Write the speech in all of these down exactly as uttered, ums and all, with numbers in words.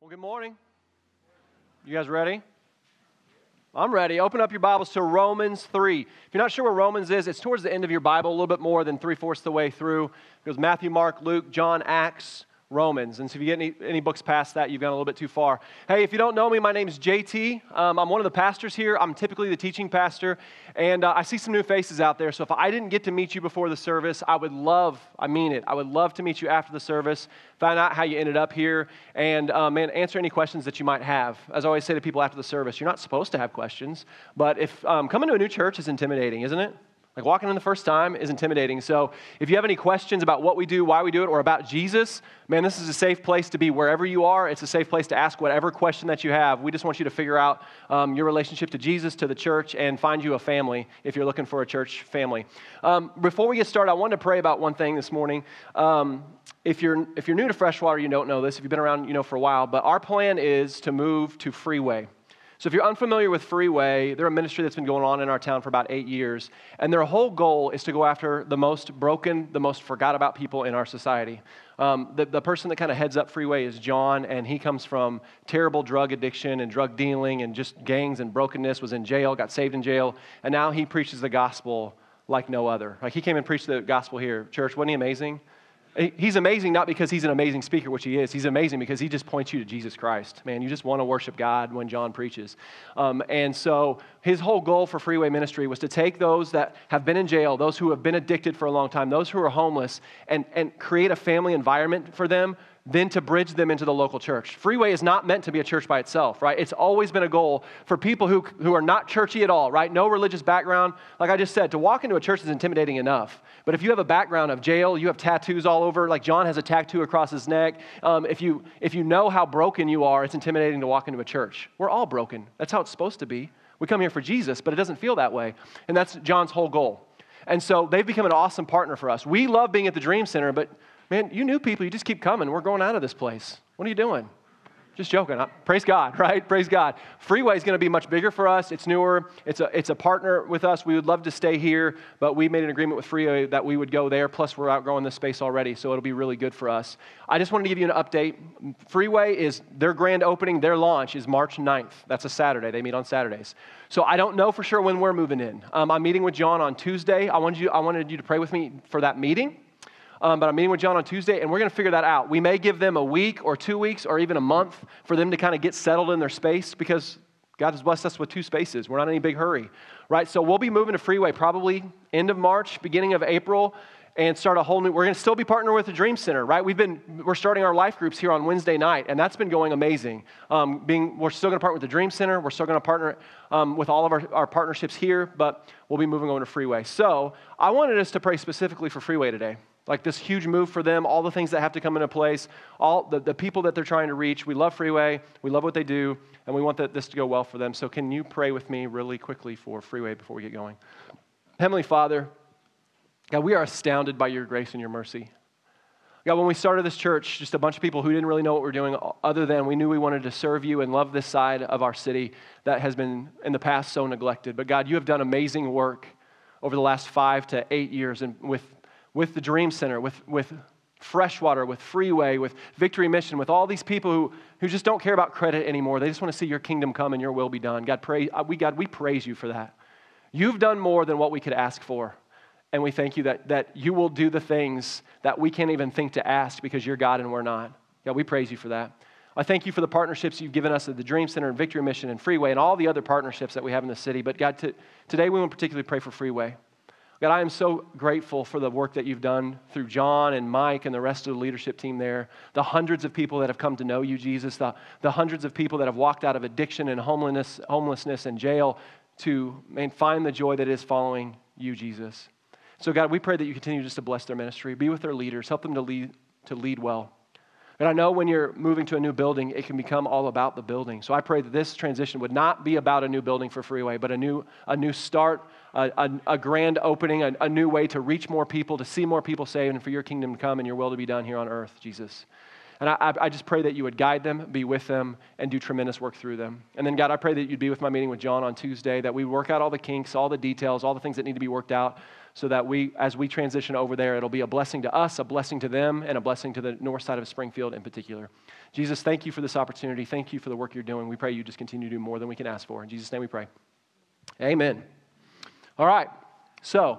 Well, good morning. You guys ready? I'm ready. Open up your Bibles to Romans three. If you're not sure where Romans is, it's towards the end of your Bible, a little bit more than three-fourths the way through. It goes Matthew, Mark, Luke, John, Acts, Romans. And so if you get any, any books past that, you've gone a little bit too far. Hey, if you don't know me, my name's J T. Um, I'm one of the pastors here. I'm typically the teaching pastor. And uh, I see some new faces out there. So if I didn't get to meet you before the service, I would love, I mean it, I would love to meet you after the service, find out how you ended up here, and uh, man, answer any questions that you might have. As I always say to people after the service, you're not supposed to have questions, but if um, coming to a new church is intimidating, isn't it? Like walking in the first time is intimidating. So if you have any questions about what we do, why we do it, or about Jesus, man, this is a safe place to be wherever you are. It's a safe place to ask whatever question that you have. We just want you to figure out um, your relationship to Jesus, to the church, and find you a family if you're looking for a church family. Um, before we get started, I wanted to pray about one thing this morning. Um, if you're if you're new to Freshwater, you don't know this. If you've been around, you know for a while. But our plan is to move to Freeway. So if you're unfamiliar with Freeway, they're a ministry that's been going on in our town for about eight years, and their whole goal is to go after the most broken, the most forgot about people in our society. Um, the, the person that kind of heads up Freeway is John, and he comes from terrible drug addiction and drug dealing and just gangs and brokenness, was in jail, got saved in jail, and now he preaches the gospel like no other. Like he came and preached the gospel here. Church, wasn't he amazing? He's amazing not because he's an amazing speaker, which he is. He's amazing because he just points you to Jesus Christ. Man, you just want to worship God when John preaches. Um, and so his whole goal for Freeway Ministry was to take those that have been in jail, those who have been addicted for a long time, those who are homeless, and, and create a family environment for them, then to bridge them into the local church. Freeway is not meant to be a church by itself, right? It's always been a goal for people who, who are not churchy at all, right? No religious background. Like I just said, to walk into a church is intimidating enough. But if you have a background of jail, you have tattoos all over, like John has a tattoo across his neck. Um, if you if you know how broken you are, it's intimidating to walk into a church. We're all broken. That's how it's supposed to be. We come here for Jesus, but it doesn't feel that way. And that's John's whole goal. And so they've become an awesome partner for us. We love being at the Dream Center, but man, you new people, you just keep coming. We're going out of this place. What are you doing? Just joking. Praise God, right? Praise God. Freeway is going to be much bigger for us. It's newer. It's a it's a partner with us. We would love to stay here, but we made an agreement with Freeway that we would go there. Plus, we're outgrowing this space already, so it'll be really good for us. I just wanted to give you an update. Freeway is, their grand opening, their launch is March ninth. That's a Saturday. They meet on Saturdays. So I don't know for sure when we're moving in. Um, I'm meeting with John on Tuesday. I wanted you, I wanted you to pray with me for that meeting. Um, but I'm meeting with John on Tuesday, and we're going to figure that out. We may give them a week or two weeks or even a month for them to kind of get settled in their space because God has blessed us with two spaces. We're not in any big hurry, right? So we'll be moving to Freeway probably end of March, beginning of April, and start a whole new, we're going to still be partnering with the Dream Center, right? We've been, we're starting our life groups here on Wednesday night, and that's been going amazing. Um, being, we're still going to partner with the Dream Center. We're still going to partner um, with all of our, our partnerships here, but we'll be moving over to Freeway. So I wanted us to pray specifically for Freeway today. Like this huge move for them, all the things that have to come into place, all the, the people that they're trying to reach. We love Freeway. We love what they do, and we want that, this to go well for them. So can you pray with me really quickly for Freeway before we get going? Heavenly Father, God, we are astounded by your grace and your mercy. God, when we started this church, just a bunch of people who didn't really know what we were doing other than we knew we wanted to serve you and love this side of our city that has been in the past so neglected. But God, you have done amazing work over the last five to eight years and with with the Dream Center, with, with Freshwater, with Freeway, with Victory Mission, with all these people who, who just don't care about credit anymore. They just want to see your kingdom come and your will be done. God, pray, we, God, we praise you for that. You've done more than what we could ask for. And we thank you that, that you will do the things that we can't even think to ask because you're God and we're not. God, we praise you for that. I thank you for the partnerships you've given us at the Dream Center and Victory Mission and Freeway and all the other partnerships that we have in the city. But God, to, today we want to particularly pray for Freeway. God, I am so grateful for the work that you've done through John and Mike and the rest of the leadership team there, the hundreds of people that have come to know you, Jesus, the, the hundreds of people that have walked out of addiction and homelessness, homelessness and jail to man, find the joy that is following you, Jesus. So God, we pray that you continue just to bless their ministry, be with their leaders, help them to lead, to lead well. And I know when you're moving to a new building, it can become all about the building. So I pray that this transition would not be about a new building for Freeway, but a new a new start, a, a, a grand opening, a, a new way to reach more people, to see more people saved, and for your kingdom to come and your will to be done here on earth, Jesus. And I, I just pray that you would guide them, be with them, and do tremendous work through them. And then, God, I pray that you'd be with my meeting with John on Tuesday, that we work out all the kinks, all the details, all the things that need to be worked out, so that we, as we transition over there, it'll be a blessing to us, a blessing to them, and a blessing to the north side of Springfield in particular. Jesus, thank you for this opportunity. Thank you for the work you're doing. We pray you just continue to do more than we can ask for. In Jesus' name we pray. Amen. All right, so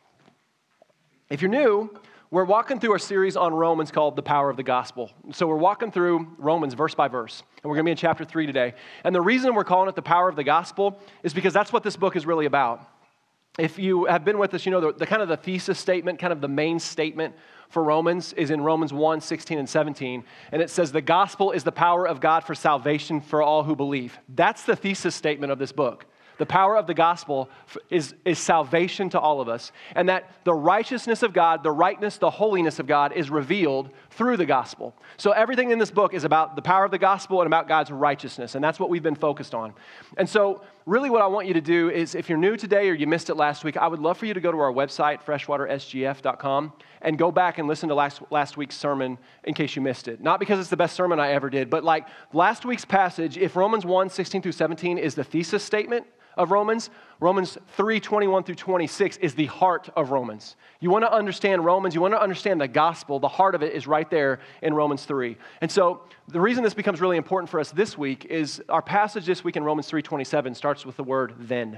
if you're new, we're walking through a series on Romans called The Power of the Gospel. So we're walking through Romans verse by verse, and we're going to be in chapter three today. And the reason we're calling it The Power of the Gospel is because that's what this book is really about. If you have been with us, you know the, the kind of the thesis statement, kind of the main statement for Romans is in Romans one, sixteen and seventeen. And it says, the gospel is the power of God for salvation for all who believe. That's the thesis statement of this book. The power of the gospel is, is salvation to all of us. And that the righteousness of God, the rightness, the holiness of God is revealed through the gospel. So everything in this book is about the power of the gospel and about God's righteousness. And that's what we've been focused on. And so really what I want you to do is, if you're new today or you missed it last week, I would love for you to go to our website, freshwater s g f dot com, and go back and listen to last, last week's sermon in case you missed it. Not because it's the best sermon I ever did, but like last week's passage, if Romans one, sixteen through seventeen is the thesis statement of Romans, Romans three, twenty-one through twenty-six is the heart of Romans. You want to understand Romans, you want to understand the gospel, the heart of it is right there in Romans three. And so the reason this becomes really important for us this week is our passage this week in Romans three twenty-seven starts with the word then.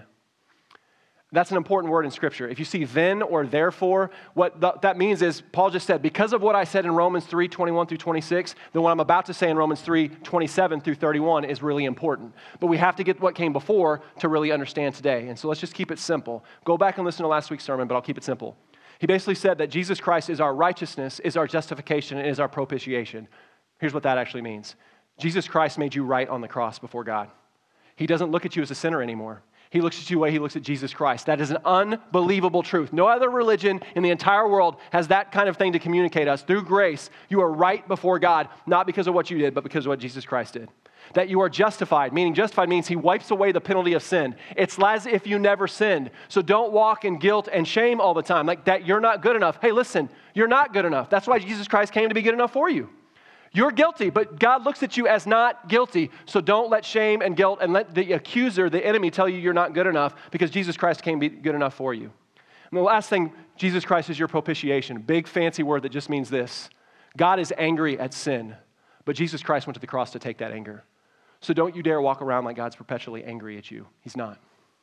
That's an important word in Scripture. If you see then or therefore, what th- that means is, Paul just said, because of what I said in Romans three, twenty-one through twenty-six, then what I'm about to say in Romans three, twenty-seven through thirty-one is really important. But we have to get what came before to really understand today. And so let's just keep it simple. Go back and listen to last week's sermon, but I'll keep it simple. He basically said that Jesus Christ is our righteousness, is our justification, and is our propitiation. Here's what that actually means. Jesus Christ made you right on the cross before God. He doesn't look at you as a sinner anymore. He looks at you the way he looks at Jesus Christ. That is an unbelievable truth. No other religion in the entire world has that kind of thing to communicate us. Through grace, you are right before God, not because of what you did, but because of what Jesus Christ did. That you are justified, meaning justified means he wipes away the penalty of sin. It's as if you never sinned. So don't walk in guilt and shame all the time, like that you're not good enough. Hey, listen, you're not good enough. That's why Jesus Christ came to be good enough for you. You're guilty, but God looks at you as not guilty. So don't let shame and guilt and let the accuser, the enemy, tell you you're not good enough because Jesus Christ came to be good enough for you. And the last thing, Jesus Christ is your propitiation. Big fancy word that just means this. God is angry at sin, but Jesus Christ went to the cross to take that anger. So don't you dare walk around like God's perpetually angry at you. He's not.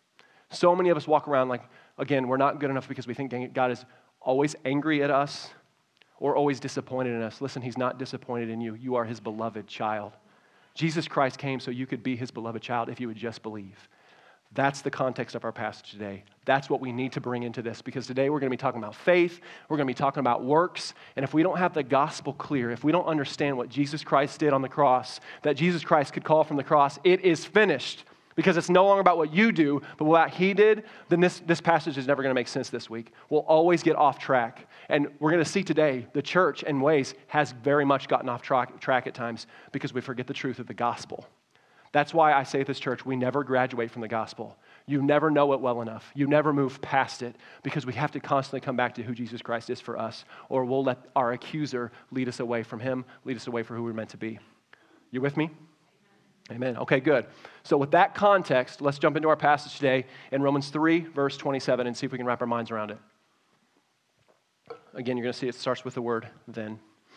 So many of us walk around like, again, we're not good enough because we think God is always angry at us or always disappointed in us. Listen, he's not disappointed in you. You are his beloved child. Jesus Christ came so you could be his beloved child if you would just believe. That's the context of our passage today. That's what we need to bring into this, because today we're going to be talking about faith, we're going to be talking about works, and if we don't have the gospel clear, if we don't understand what Jesus Christ did on the cross, that Jesus Christ could call from the cross, it is finished, because it's no longer about what you do, but what he did, then this, this passage is never going to make sense this week. We'll always get off track. And we're going to see today, the church in ways has very much gotten off track, track at times because we forget the truth of the gospel. That's why I say at this church, we never graduate from the gospel. You never know it well enough. You never move past it because we have to constantly come back to who Jesus Christ is for us, or we'll let our accuser lead us away from him, lead us away from who we're meant to be. You with me? Amen. Okay, good. So with that context, let's jump into our passage today in Romans three, verse twenty-seven, and see if we can wrap our minds around it. Again, you're going to see it starts with the word then.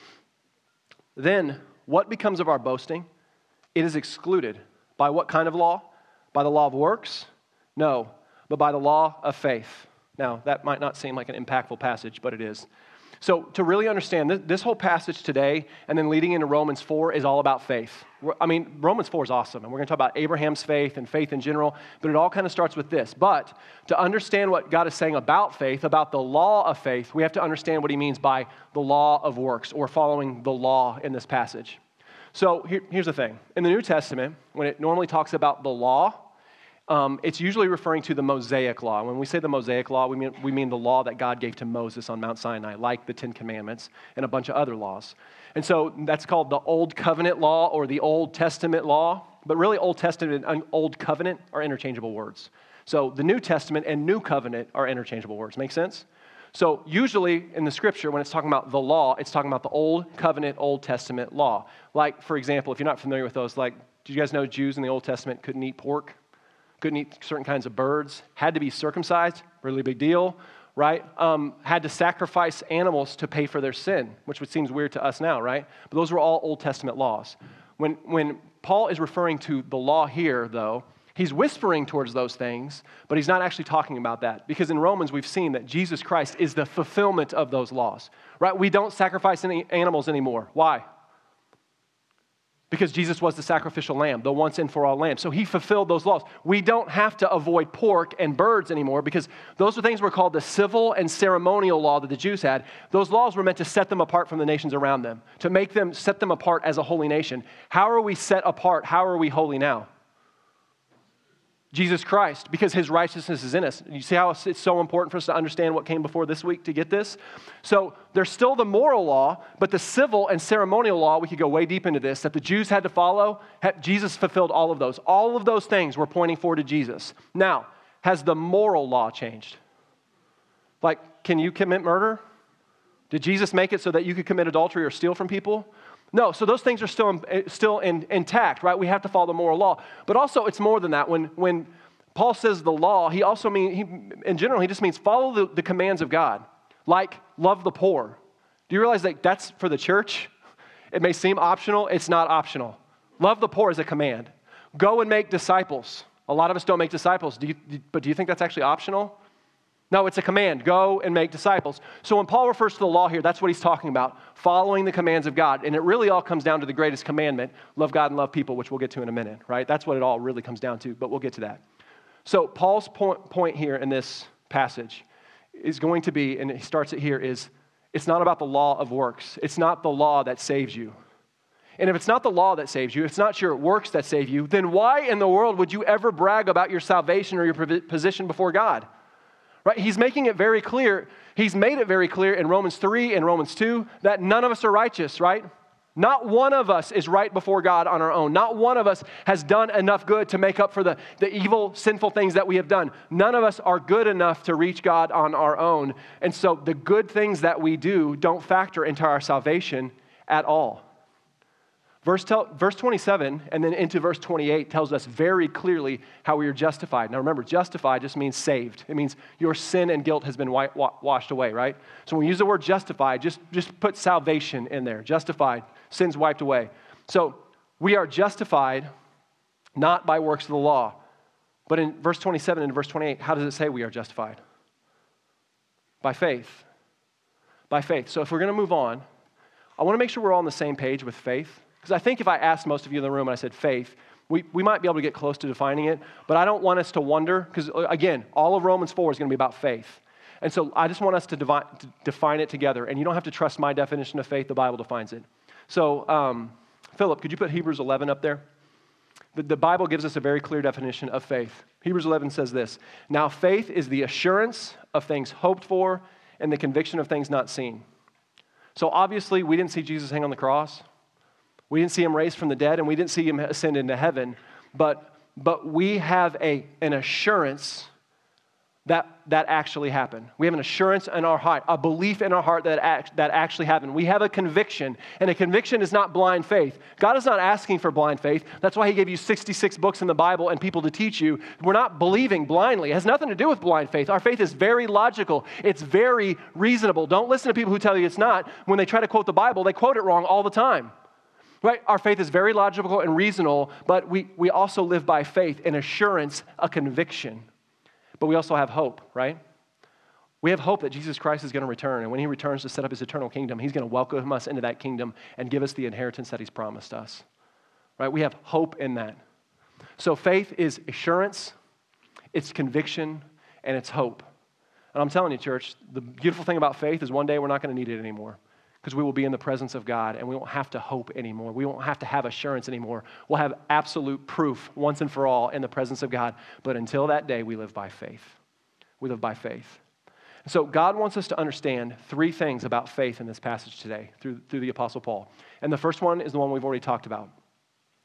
Then, what becomes of our boasting? It is excluded. By what kind of law? By the law of works? No, but by the law of faith. Now, that might not seem like an impactful passage, but it is. So to really understand, this, this whole passage today and then leading into Romans four is all about faith. I mean, Romans four is awesome, and we're going to talk about Abraham's faith and faith in general, but it all kind of starts with this. But to understand what God is saying about faith, about the law of faith, we have to understand what he means by the law of works, or following the law in this passage. So here, here's the thing. In the New Testament, when it normally talks about the law, Um, it's usually referring to the Mosaic Law. When we say the Mosaic Law, we mean, we mean the law that God gave to Moses on Mount Sinai, like the Ten Commandments and a bunch of other laws. And so that's called the Old Covenant Law or the Old Testament Law. But really, Old Testament and Old Covenant are interchangeable words. So the New Testament and New Covenant are interchangeable words. Make sense? So usually in the scripture, when it's talking about the law, it's talking about the Old Covenant, Old Testament law. Like, for example, if you're not familiar with those, like, do you guys know Jews in the Old Testament couldn't eat pork? Couldn't eat certain kinds of birds? Had to be circumcised, really big deal, right? Um, had to sacrifice animals to pay for their sin, which seems weird to us now, right? But those were all Old Testament laws. When, when Paul is referring to the law here, though, he's whispering towards those things, but he's not actually talking about that. Because in Romans, we've seen that Jesus Christ is the fulfillment of those laws, right? We don't sacrifice any animals anymore. Why? Because Jesus was the sacrificial lamb, the once and for all lamb. So he fulfilled those laws. We don't have to avoid pork and birds anymore because those are things were called the civil and ceremonial law that the Jews had. Those laws were meant to set them apart from the nations around them, to make them, set them apart as a holy nation. How are we set apart? How are we holy now? Jesus Christ, because his righteousness is in us. You see how it's so important for us to understand what came before this week to get this? So there's still the moral law, but the civil and ceremonial law, we could go way deep into this, that the Jews had to follow. Jesus fulfilled all of those. All of those things were pointing forward to Jesus. Now, has the moral law changed? Like, can you commit murder? Did Jesus make it so that you could commit adultery or steal from people? No, so those things are still still in, intact, right? We have to follow the moral law. But also, it's more than that. When when Paul says the law, he also means, he, in general, he just means follow the, the commands of God, like love the poor. Do you realize that that's for the church? It may seem optional. It's not optional. Love the poor is a command. Go and make disciples. A lot of us don't make disciples, do you, but do you think that's actually optional? No, it's a command. Go and make disciples. So when Paul refers to the law here, that's what he's talking about, following the commands of God. And it really all comes down to the greatest commandment, love God and love people, which we'll get to in a minute, right? That's what it all really comes down to, but we'll get to that. So Paul's point, point here in this passage is going to be, and he starts it here, is it's not about the law of works. It's not the law that saves you. And if it's not the law that saves you, if it's not your works that save you, then why in the world would you ever brag about your salvation or your position before God? Right? He's making it very clear. He's made it very clear in Romans three and Romans two that none of us are righteous, right? Not one of us is right before God on our own. Not one of us has done enough good to make up for the, the evil, sinful things that we have done. None of us are good enough to reach God on our own. And so the good things that we do don't factor into our salvation at all. Verse, tell, verse twenty-seven and then into verse twenty-eight tells us very clearly how we are justified. Now remember, justified just means saved. It means your sin and guilt has been wa- wa- washed away, right? So when we use the word justified, just, just put salvation in there. Justified, sins wiped away. So we are justified not by works of the law. But in verse twenty-seven and verse twenty-eight, how does it say we are justified? By faith. By faith. So if we're going to move on, I want to make sure we're all on the same page with faith. Because I think if I asked most of you in the room and I said faith, we, we might be able to get close to defining it, but I don't want us to wonder, because again, all of Romans four is going to be about faith. And so I just want us to, divine, to define it together, and you don't have to trust my definition of faith, the Bible defines it. So, um, Philip, could you put Hebrews eleven up there? The, the Bible gives us a very clear definition of faith. Hebrews eleven says this, now faith is the assurance of things hoped for and the conviction of things not seen. So obviously, we didn't see Jesus hang on the cross. We didn't see him raised from the dead, and we didn't see him ascend into heaven, but, but we have a, an assurance that that actually happened. We have an assurance in our heart, a belief in our heart that act, that actually happened. We have a conviction, and a conviction is not blind faith. God is not asking for blind faith. That's why he gave you sixty-six books in the Bible and people to teach you. We're not believing blindly. It has nothing to do with blind faith. Our faith is very logical. It's very reasonable. Don't listen to people who tell you it's not. When they try to quote the Bible, they quote it wrong all the time. Right? Our faith is very logical and reasonable, but we, we also live by faith, an assurance, a conviction. But we also have hope, right? We have hope that Jesus Christ is going to return, and when he returns to set up his eternal kingdom, he's going to welcome us into that kingdom and give us the inheritance that he's promised us. Right? We have hope in that. So faith is assurance, it's conviction, and it's hope. And I'm telling you, church, the beautiful thing about faith is one day we're not going to need it anymore, because we will be in the presence of God, and we won't have to hope anymore. We won't have to have assurance anymore. We'll have absolute proof once and for all in the presence of God. But until that day, we live by faith. We live by faith. And so God wants us to understand three things about faith in this passage today through, through the Apostle Paul. And the first one is the one we've already talked about.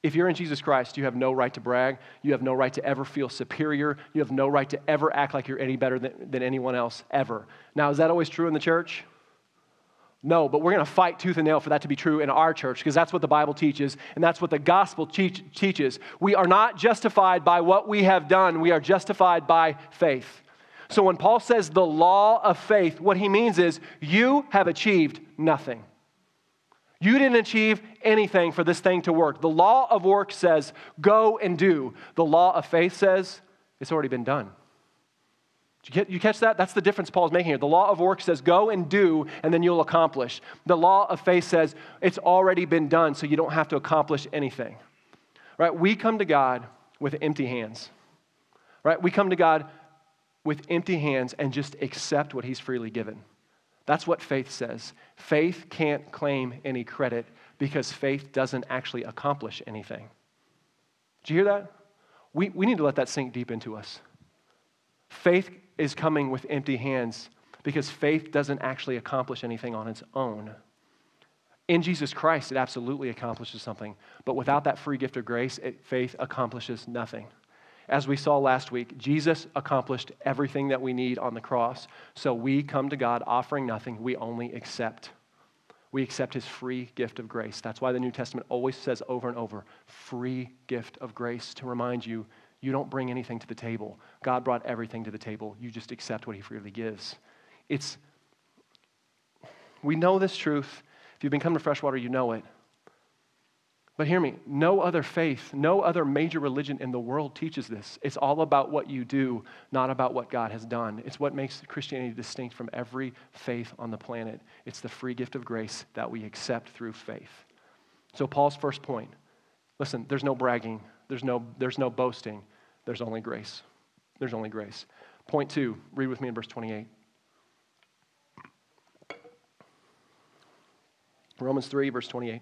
If you're in Jesus Christ, you have no right to brag. You have no right to ever feel superior. You have no right to ever act like you're any better than, than anyone else, ever. Now, is that always true in the church? No, but we're going to fight tooth and nail for that to be true in our church because that's what the Bible teaches and that's what the gospel teach, teaches. We are not justified by what we have done. We are justified by faith. So when Paul says the law of faith, what he means is you have achieved nothing. You didn't achieve anything for this thing to work. The law of work says, go and do. The law of faith says, it's already been done. Did you, get, you catch that? That's the difference Paul's making here. The law of work says, go and do, and then you'll accomplish. The law of faith says, it's already been done, so you don't have to accomplish anything. Right? We come to God with empty hands. Right? We come to God with empty hands and just accept what he's freely given. That's what faith says. Faith can't claim any credit because faith doesn't actually accomplish anything. Did you hear that? We, we need to let that sink deep into us. Faith is coming with empty hands because faith doesn't actually accomplish anything on its own. In Jesus Christ, it absolutely accomplishes something. But without that free gift of grace, it, faith accomplishes nothing. As we saw last week, Jesus accomplished everything that we need on the cross. So we come to God offering nothing. We only accept. We accept his free gift of grace. That's why the New Testament always says over and over, free gift of grace, to remind you, you don't bring anything to the table. God brought everything to the table. You just accept what he freely gives. It's, we know this truth. If you've been coming to Freshwater, you know it. But hear me, no other faith, no other major religion in the world teaches this. It's all about what you do, not about what God has done. It's what makes Christianity distinct from every faith on the planet. It's the free gift of grace that we accept through faith. So Paul's first point, listen, there's no bragging, there's no, there's no boasting, there's only grace. There's only grace. Point two, read with me in verse twenty-eight. Romans three, verse twenty-eight.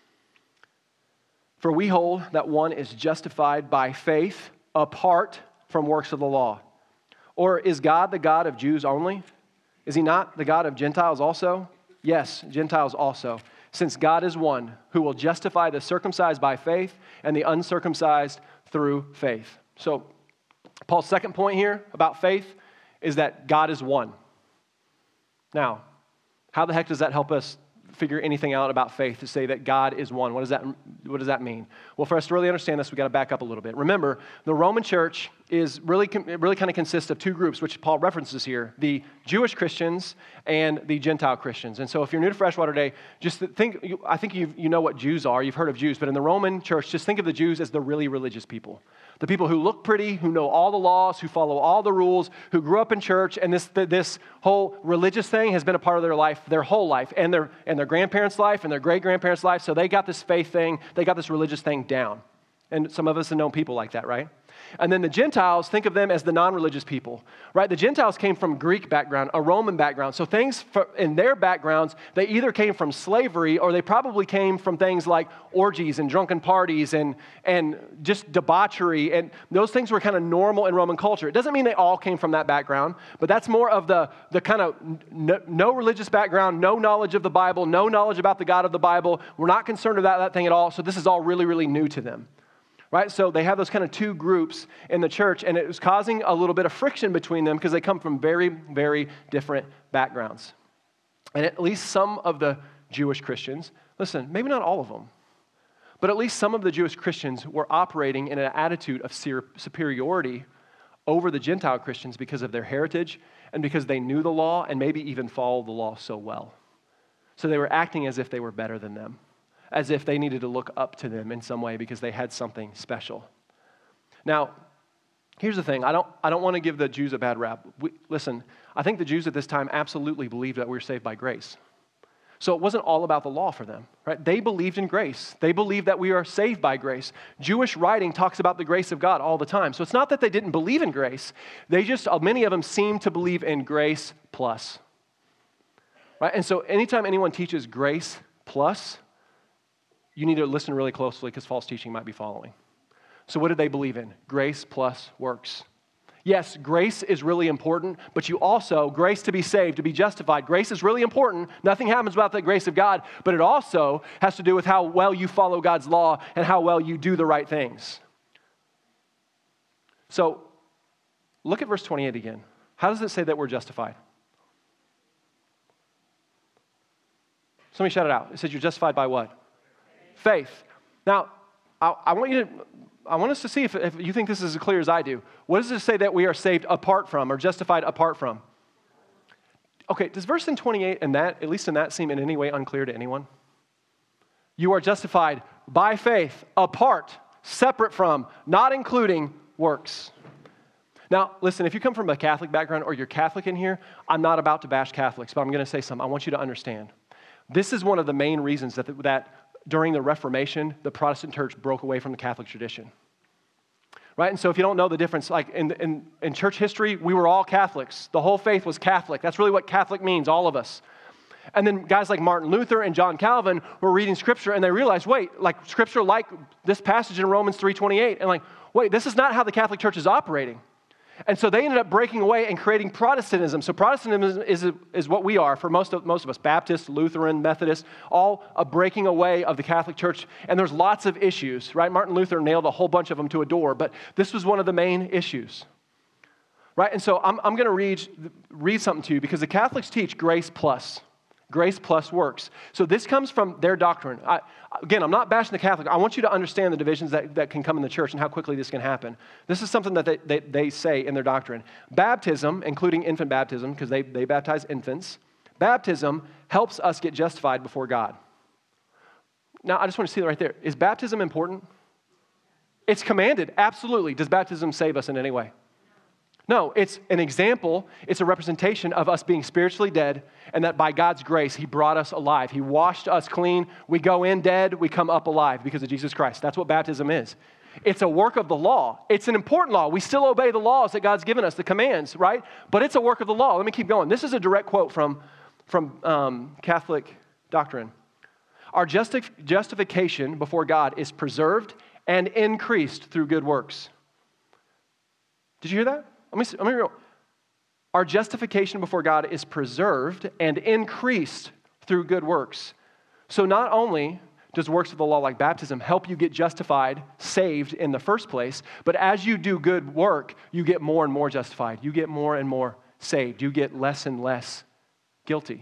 For we hold that one is justified by faith apart from works of the law. Or is God the God of Jews only? Is he not the God of Gentiles also? Yes, Gentiles also. Since God is one who will justify the circumcised by faith and the uncircumcised through faith. So Paul's second point here about faith is that God is one. Now, how the heck does that help us figure anything out about faith to say that God is one? What does that, what does that mean? Well, for us to really understand this, we've got to back up a little bit. Remember, the Roman church is really, it really kind of consists of two groups, which Paul references here, the Jewish Christians and the Gentile Christians. And so if you're new to Freshwater Day, just think, I think you you know what Jews are. You've heard of Jews. But in the Roman church, just think of the Jews as the really religious people. The people who look pretty, who know all the laws, who follow all the rules, who grew up in church, and this this whole religious thing has been a part of their life, their whole life, and their and their grandparents' life, and their great-grandparents' life. So they got this faith thing, they got this religious thing down. And some of us have known people like that, right? And then the Gentiles, think of them as the non-religious people, right? The Gentiles came from Greek background, a Roman background. So things for, in their backgrounds, they either came from slavery or they probably came from things like orgies and drunken parties and, and just debauchery. And those things were kind of normal in Roman culture. It doesn't mean they all came from that background, but that's more of the, the kind of no, no religious background, no knowledge of the Bible, no knowledge about the God of the Bible. We're not concerned about that thing at all. So this is all really, really new to them. Right? So they have those kind of two groups in the church, and it was causing a little bit of friction between them because they come from very, very different backgrounds. And at least some of the Jewish Christians, listen, maybe not all of them, but at least some of the Jewish Christians were operating in an attitude of superiority over the Gentile Christians because of their heritage and because they knew the law and maybe even followed the law so well. So they were acting as if they were better than them, as if they needed to look up to them in some way because they had something special. Now, here's the thing. I don't, I don't want to give the Jews a bad rap. We, listen, I think the Jews at this time absolutely believed that we were saved by grace. So it wasn't all about the law for them, right? They believed in grace. They believed that we are saved by grace. Jewish writing talks about the grace of God all the time. So it's not that they didn't believe in grace. They just, many of them seem to believe in grace plus. Right? And so anytime anyone teaches grace plus, you need to listen really closely because false teaching might be following. So what did they believe in? Grace plus works. Yes, grace is really important, but you also, grace to be saved, to be justified, grace is really important. Nothing happens without the grace of God, but it also has to do with how well you follow God's law and how well you do the right things. So, look at verse twenty-eight again. How does it say that we're justified? Somebody shout it out. It says you're justified by what? Faith. Faith. Now, I, I want you to... I want us to see if, if you think this is as clear as I do. What does it say that we are saved apart from or justified apart from? Okay, does verse in twenty-eight and that, at least in that, seem in any way unclear to anyone? You are justified by faith, apart, separate from, not including works. Now, listen, if you come from a Catholic background or you're Catholic in here, I'm not about to bash Catholics, but I'm going to say something. I want you to understand. This is one of the main reasons that, that during the Reformation, the Protestant church broke away from the Catholic tradition. Right? And so if you don't know the difference, like in, in, in church history, we were all Catholics. The whole faith was Catholic. That's really what Catholic means, all of us. And then guys like Martin Luther and John Calvin were reading Scripture and they realized, wait, like Scripture like this passage in Romans three twenty-eight, and like, wait, this is not how the Catholic Church is operating. And so they ended up breaking away and creating Protestantism. So Protestantism is, is, is what we are for most of, most of us, Baptist, Lutheran, Methodist, all a breaking away of the Catholic Church. And there's lots of issues, right? Martin Luther nailed a whole bunch of them to a door, but this was one of the main issues, right? And so I'm, I'm going to read, read something to you because the Catholics teach grace plus. Grace plus works. So this comes from their doctrine. I, again, I'm not bashing the Catholic. I want you to understand the divisions that, that can come in the church and how quickly this can happen. This is something that they, they, they say in their doctrine. Baptism, including infant baptism, because they, they baptize infants, baptism helps us get justified before God. Now, I just want to see it right there. Is baptism important? It's commanded, absolutely. Does baptism save us in any way? No, it's an example, it's a representation of us being spiritually dead and that by God's grace, He brought us alive. He washed us clean. We go in dead, we come up alive because of Jesus Christ. That's what baptism is. It's a work of the law. It's an important law. We still obey the laws that God's given us, the commands, right? But it's a work of the law. Let me keep going. This is a direct quote from, from um, Catholic doctrine. Our justif- justification before God is preserved and increased through good works. Did you hear that? Let me, let me real. Our justification before God is preserved and increased through good works. So not only does works of the law like baptism help you get justified, saved in the first place, but as you do good work, you get more and more justified. You get more and more saved. You get less and less guilty.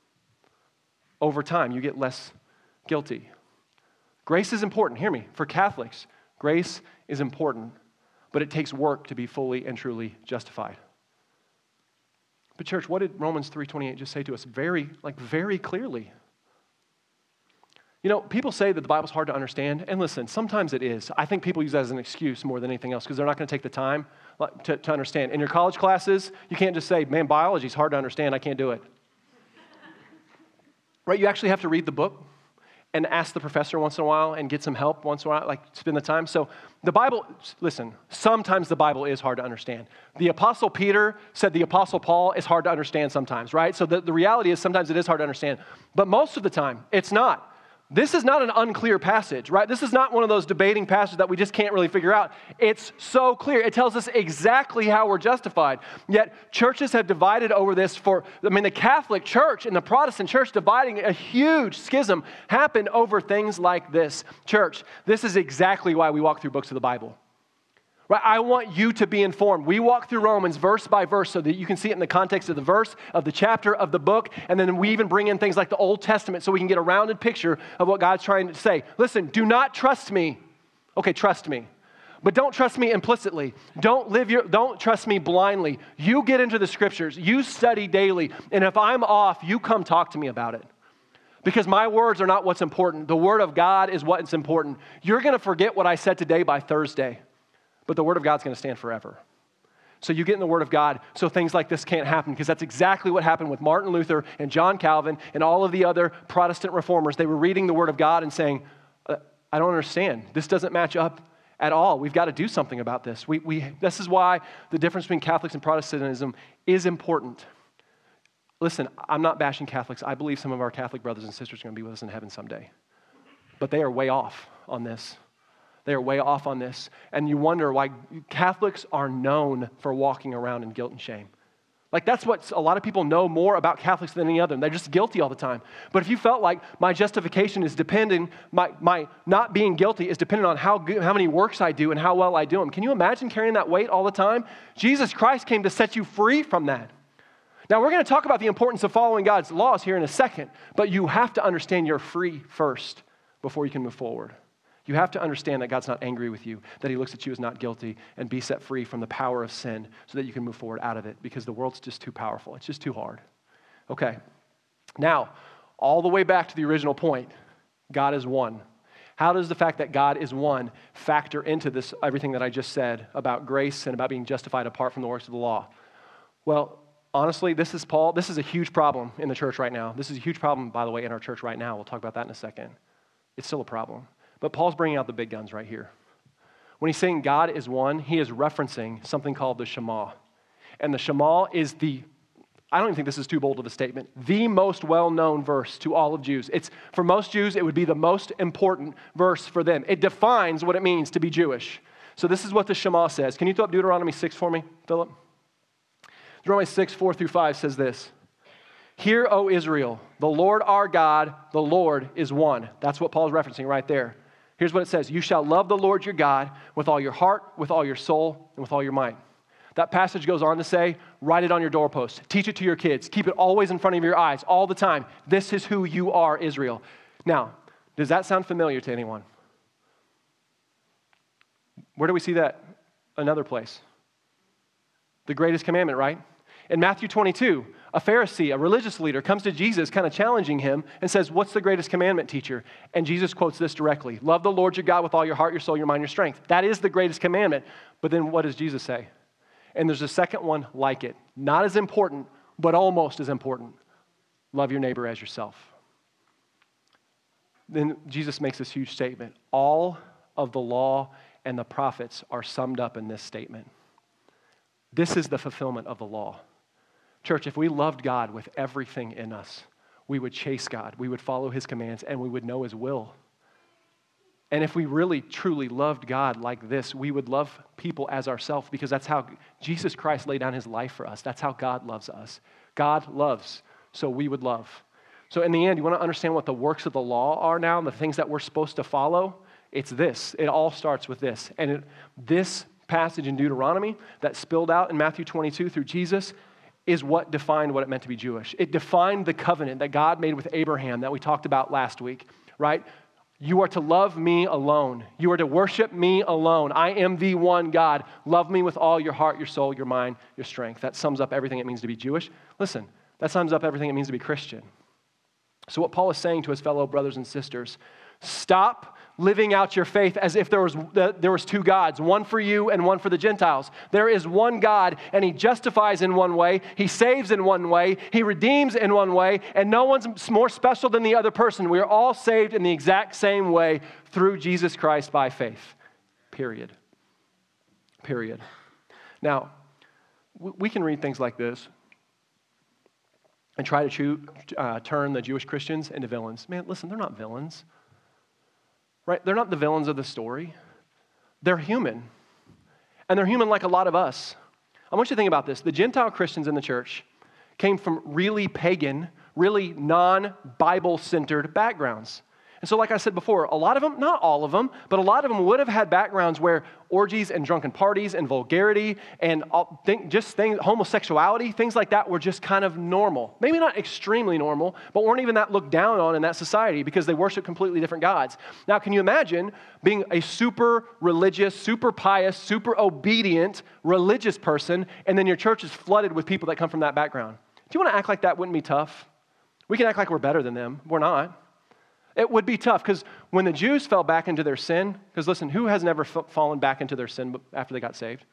Over time, you get less guilty. Grace is important. Hear me. For Catholics, grace is important. But it takes work to be fully and truly justified. But church, what did Romans three twenty-eight just say to us very, like very clearly? You know, people say that the Bible's hard to understand, and listen, sometimes it is. I think people use that as an excuse more than anything else because they're not going to take the time to, to understand. In your college classes, you can't just say, man, biology's hard to understand, I can't do it. Right? You actually have to read the book and ask the professor once in a while and get some help once in a while, like spend the time. So the Bible, listen, sometimes the Bible is hard to understand. The Apostle Peter said the Apostle Paul is hard to understand sometimes, right? So the, the reality is sometimes it is hard to understand. But most of the time, it's not. This is not an unclear passage, right? This is not one of those debating passages that we just can't really figure out. It's so clear. It tells us exactly how we're justified. Yet churches have divided over this for, I mean, the Catholic Church and the Protestant Church dividing a huge schism happened over things like this. Church, this is exactly why we walk through books of the Bible. Right? I want you to be informed. We walk through Romans verse by verse so that you can see it in the context of the verse, of the chapter, of the book, and then we even bring in things like the Old Testament so we can get a rounded picture of what God's trying to say. Listen, do not trust me. Okay, trust me. But don't trust me implicitly. Don't live your, don't trust me blindly. You get into the scriptures. You study daily. And if I'm off, you come talk to me about it. Because my words are not what's important. The word of God is what's important. You're going to forget what I said today by Thursday. But the Word of God's going to stand forever. So you get in the Word of God so things like this can't happen because that's exactly what happened with Martin Luther and John Calvin and all of the other Protestant reformers. They were reading the Word of God and saying, I don't understand. This doesn't match up at all. We've got to do something about this. We, we, this is why the difference between Catholics and Protestantism is important. Listen, I'm not bashing Catholics. I believe some of our Catholic brothers and sisters are going to be with us in heaven someday. But they are way off on this. They are way off on this. And you wonder why Catholics are known for walking around in guilt and shame. Like that's what a lot of people know more about Catholics than any other. They're just guilty all the time. But if you felt like my justification is dependent, my, my not being guilty is dependent on how good, how many works I do and how well I do them, can you imagine carrying that weight all the time? Jesus Christ came to set you free from that. Now, we're going to talk about the importance of following God's laws here in a second, but you have to understand you're free first before you can move forward. You have to understand that God's not angry with you, that he looks at you as not guilty, and be set free from the power of sin so that you can move forward out of it, because the world's just too powerful. It's just too hard. Okay. Now, all the way back to the original point, God is one. How does the fact that God is one factor into this, everything that I just said about grace and about being justified apart from the works of the law? Well, honestly, this is Paul. This is a huge problem in the church right now. This is a huge problem, by the way, in our church right now. We'll talk about that in a second. It's still a problem. But Paul's bringing out the big guns right here. When he's saying God is one, he is referencing something called the Shema. And the Shema is the, I don't even think this is too bold of a statement, the most well-known verse to all of Jews. It's, for most Jews, it would be the most important verse for them. It defines what it means to be Jewish. So this is what the Shema says. Can you throw up Deuteronomy six for me, Philip? Deuteronomy six, four through five says this. Hear, O Israel, the Lord our God, the Lord is one. That's what Paul's referencing right there. Here's what it says. You shall love the Lord your God with all your heart, with all your soul, and with all your might. That passage goes on to say, write it on your doorpost. Teach it to your kids. Keep it always in front of your eyes all the time. This is who you are, Israel. Now, does that sound familiar to anyone? Where do we see that? Another place. The greatest commandment, right? In Matthew twenty-two, a Pharisee, a religious leader, comes to Jesus kind of challenging him and says, what's the greatest commandment, teacher? And Jesus quotes this directly. Love the Lord your God with all your heart, your soul, your mind, your strength. That is the greatest commandment. But then what does Jesus say? And there's a second one like it. Not as important, but almost as important. Love your neighbor as yourself. Then Jesus makes this huge statement. All of the law and the prophets are summed up in this statement. This is the fulfillment of the law. Church, if we loved God with everything in us, we would chase God, we would follow his commands, and we would know his will. And if we really, truly loved God like this, we would love people as ourselves, because that's how Jesus Christ laid down his life for us. That's how God loves us. God loves, so we would love. So in the end, you want to understand what the works of the law are now, and the things that we're supposed to follow? It's this. It all starts with this. And it, this passage in Deuteronomy that spilled out in Matthew twenty-two through Jesus is what defined what it meant to be Jewish. It defined the covenant that God made with Abraham that we talked about last week, right? You are to love me alone. You are to worship me alone. I am the one God. Love me with all your heart, your soul, your mind, your strength. That sums up everything it means to be Jewish. Listen, that sums up everything it means to be Christian. So what Paul is saying to his fellow brothers and sisters, stop living out your faith as if there was, there was two gods, one for you and one for the Gentiles. There is one God, and he justifies in one way, he saves in one way, he redeems in one way, and no one's more special than the other person. We are all saved in the exact same way through Jesus Christ by faith. Period. Period. Now, we can read things like this and try to chew, uh, turn the Jewish Christians into villains. Man, listen, they're not villains. Right? They're not the villains of the story. They're human. And they're human like a lot of us. I want you to think about this. The Gentile Christians in the church came from really pagan, really non-Bible-centered backgrounds. And so like I said before, a lot of them, not all of them, but a lot of them would have had backgrounds where orgies and drunken parties and vulgarity and all, think, just things, homosexuality, things like that were just kind of normal. Maybe not extremely normal, but weren't even that looked down on in that society because they worship completely different gods. Now, can you imagine being a super religious, super pious, super obedient religious person, and then your church is flooded with people that come from that background? Do you want to act like that wouldn't be tough? We can act like we're better than them. We're not. It would be tough because when the Jews fell back into their sin, because listen, who has never f- fallen back into their sin after they got saved?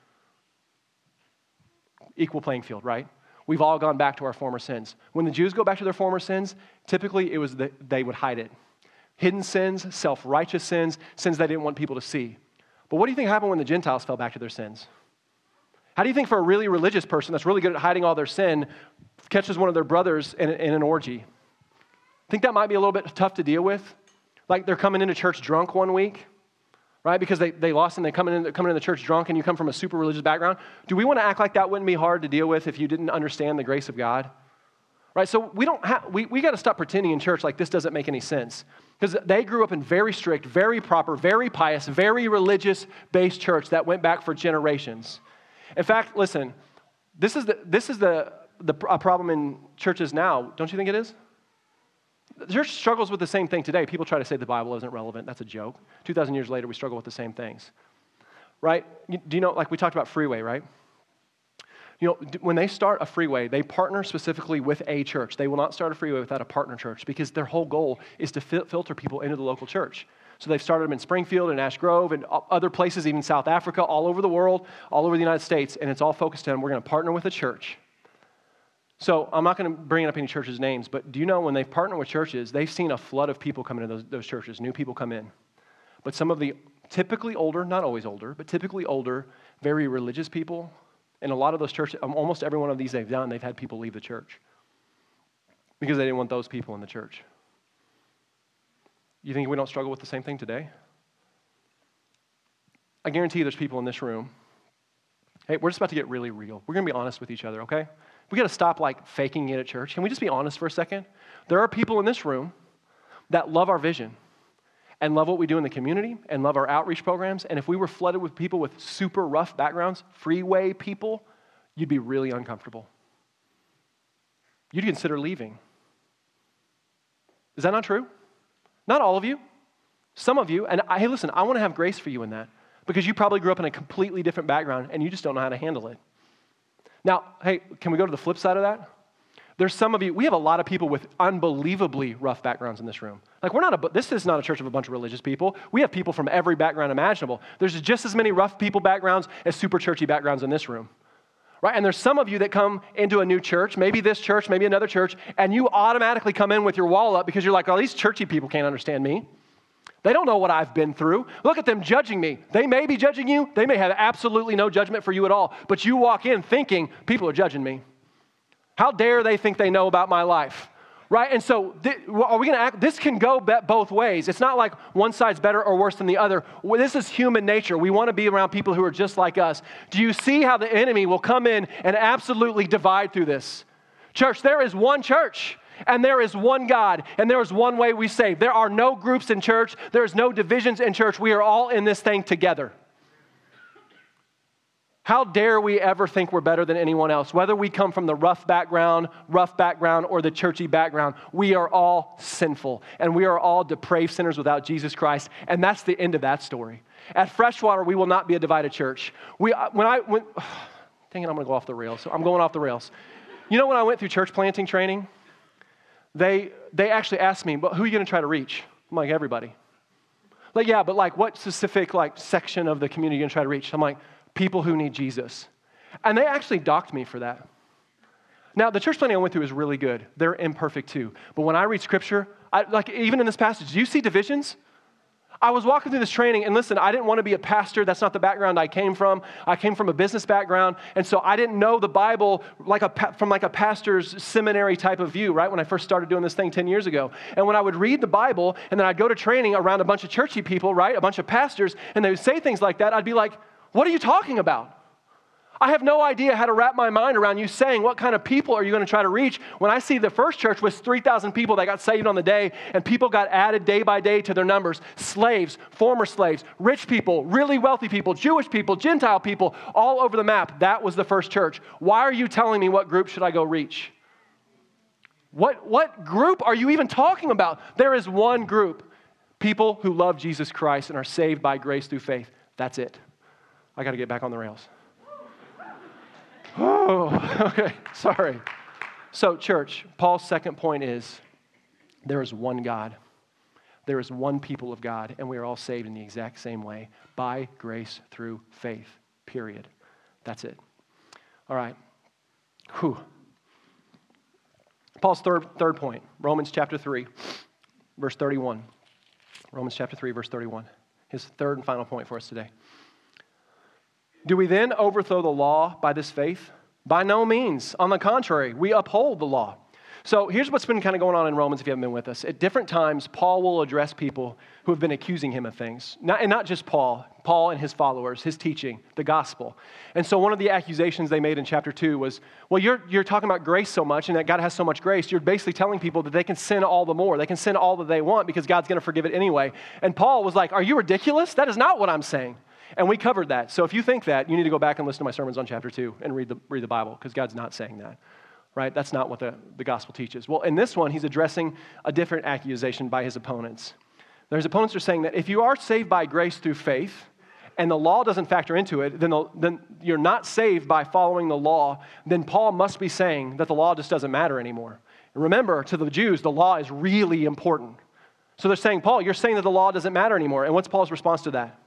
Equal playing field, right? We've all gone back to our former sins. When the Jews go back to their former sins, typically it was that they would hide it. Hidden sins, self-righteous sins, sins they didn't want people to see. But what do you think happened when the Gentiles fell back to their sins? How do you think for a really religious person that's really good at hiding all their sin catches one of their brothers in, in an orgy? Think that might be a little bit tough to deal with? Like they're coming into church drunk one week, right? Because they, they lost and they come in, coming in the church drunk and you come from a super religious background. Do we want to act like that wouldn't be hard to deal with if you didn't understand the grace of God? Right? So we don't have, we, we got to stop pretending in church like this doesn't make any sense. Because they grew up in very strict, very proper, very pious, very religious-based church that went back for generations. In fact, listen, this is the, this is the, the a problem in churches now. Don't you think it is? The church struggles with the same thing today. People try to say the Bible isn't relevant. That's a joke. two thousand years later, we struggle with the same things. Right? Do you know, like we talked about Freeway, right? You know, when they start a freeway, they partner specifically with a church. They will not start a freeway without a partner church because their whole goal is to fil- filter people into the local church. So they've started them in Springfield and Ash Grove and other places, even South Africa, all over the world, all over the United States, and it's all focused on we're going to partner with a church. So I'm not going to bring up any churches' names, but do you know when they've partnered with churches, they've seen a flood of people come into those, those churches, new people come in. But some of the typically older, not always older, but typically older, very religious people, and a lot of those churches, almost every one of these they've done, they've had people leave the church because they didn't want those people in the church. You think we don't struggle with the same thing today? I guarantee you there's people in this room. Hey, we're just about to get really real. We're going to be honest with each other, okay? We got to stop like faking it at church. Can we just be honest for a second? There are people in this room that love our vision and love what we do in the community and love our outreach programs. And if we were flooded with people with super rough backgrounds, freeway people, you'd be really uncomfortable. You'd consider leaving. Is that not true? Not all of you. Some of you. And I, hey, listen, I want to have grace for you in that because you probably grew up in a completely different background and you just don't know how to handle it. Now, hey, can we go to the flip side of that? There's some of you, we have a lot of people with unbelievably rough backgrounds in this room. Like we're not a, this is not a church of a bunch of religious people. We have people from every background imaginable. There's just as many rough people backgrounds as super churchy backgrounds in this room. Right? And there's some of you that come into a new church, maybe this church, maybe another church, and you automatically come in with your wall up because you're like, oh, these churchy people can't understand me. They don't know what I've been through. Look at them judging me. They may be judging you. They may have absolutely no judgment for you at all. But you walk in thinking, people are judging me. How dare they think they know about my life, right? And so th- are we going to act? This can go both ways. It's not like one side's better or worse than the other. This is human nature. We want to be around people who are just like us. Do you see how the enemy will come in and absolutely divide through this? Church, there is one church. And there is one God, and there is one way we save. There are no groups in church. There is no divisions in church. We are all in this thing together. How dare we ever think we're better than anyone else? Whether we come from the rough background, rough background, or the churchy background, we are all sinful, and we are all depraved sinners without Jesus Christ, and that's the end of that story. At Freshwater, we will not be a divided church. We, when I, when, dang it, I'm going to go off the rails. So I'm going off the rails. You know when I went through church planting training, they they actually asked me, well, who are you going to try to reach? I'm like, everybody. Like, yeah, but like what specific like section of the community are you going to try to reach? I'm like, people who need Jesus. And they actually docked me for that. Now, the church planting I went through is really good. They're imperfect too. But when I read Scripture, I, like even in this passage, do you see divisions? I was walking through this training, and listen, I didn't want to be a pastor. That's not the background I came from. I came from a business background, and so I didn't know the Bible like a from like a pastor's seminary type of view, right, when I first started doing this thing ten years ago. And when I would read the Bible, and then I'd go to training around a bunch of churchy people, right, a bunch of pastors, and they would say things like that, I'd be like, what are you talking about? I have no idea how to wrap my mind around you saying what kind of people are you going to try to reach when I see the first church was three thousand people that got saved on the day and people got added day by day to their numbers. Slaves, former slaves, rich people, really wealthy people, Jewish people, Gentile people, all over the map. That was the first church. Why are you telling me what group should I go reach? What, what group are you even talking about? There is one group, people who love Jesus Christ and are saved by grace through faith. That's it. I got to get back on the rails. Oh, okay, sorry. So, church, Paul's second point is there is one God. There is one people of God, and we are all saved in the exact same way, by grace through faith, period. That's it. All right. Whew. Paul's third, third point, Romans chapter three, verse thirty-one. Romans chapter three, verse thirty-one. His third and final point for us today. Do we then overthrow the law by this faith? By no means. On the contrary, we uphold the law. So here's what's been kind of going on in Romans if you haven't been with us. At different times, Paul will address people who have been accusing him of things. Not, and not just Paul, Paul and his followers, his teaching, the gospel. And so one of the accusations they made in chapter two was, well, you're, you're talking about grace so much and that God has so much grace. You're basically telling people that they can sin all the more. They can sin all that they want because God's going to forgive it anyway. And Paul was like, are you ridiculous? That is not what I'm saying. And we covered that. So if you think that, you need to go back and listen to my sermons on chapter two and read the, read the Bible because God's not saying that. Right? That's not what the, the gospel teaches. Well, in this one, he's addressing a different accusation by his opponents. His opponents are saying that if you are saved by grace through faith, and the law doesn't factor into it, then, the, then you're not saved by following the law, then Paul must be saying that the law just doesn't matter anymore. And remember, to the Jews, the law is really important. So they're saying, Paul, you're saying that the law doesn't matter anymore. And what's Paul's response to that?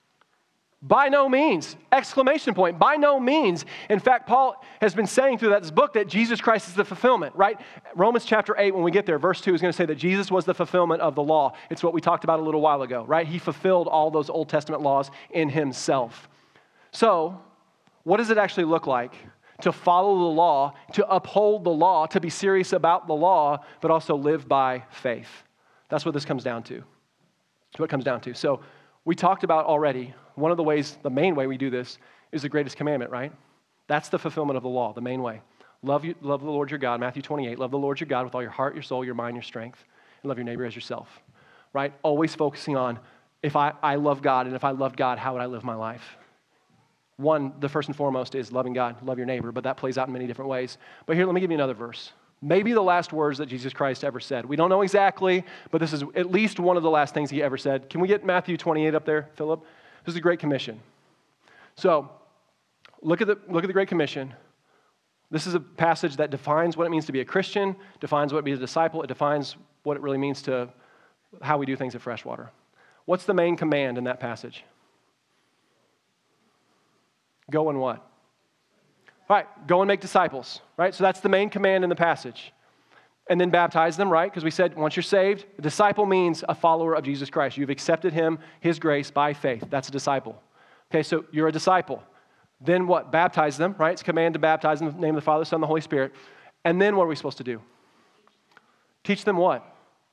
By no means, exclamation point, by no means. In fact, Paul has been saying through this book that Jesus Christ is the fulfillment, right? Romans chapter eight, when we get there, verse two is going to say that Jesus was the fulfillment of the law. It's what we talked about a little while ago, right? He fulfilled all those Old Testament laws in himself. So, what does it actually look like to follow the law, to uphold the law, to be serious about the law, but also live by faith? That's what this comes down to. That's what it comes down to. So, we talked about already, one of the ways, the main way we do this is the greatest commandment, right? That's the fulfillment of the law, the main way. Love you, love the Lord your God, Matthew twenty-eight, love the Lord your God with all your heart, your soul, your mind, your strength, and love your neighbor as yourself, right? Always focusing on, if I, I love God, and if I love God, how would I live my life? One, the first and foremost is loving God, love your neighbor, but that plays out in many different ways. But here, let me give you another verse. Maybe the last words that Jesus Christ ever said. We don't know exactly, but this is at least one of the last things he ever said. Can we get Matthew twenty-eight up there, Philip? This is the Great Commission. So, look at the, look at the Great Commission. This is a passage that defines what it means to be a Christian, defines what it means to be a disciple, it defines what it really means to how we do things at Freshwater. What's the main command in that passage? Go and what? All right, go and make disciples, right? So that's the main command in the passage. And then baptize them, right? Because we said once you're saved, a disciple means a follower of Jesus Christ. You've accepted him, his grace, by faith. That's a disciple. Okay, so you're a disciple. Then what? Baptize them, right? It's a command to baptize in the name of the Father, Son, and the Holy Spirit. And then what are we supposed to do? Teach them what?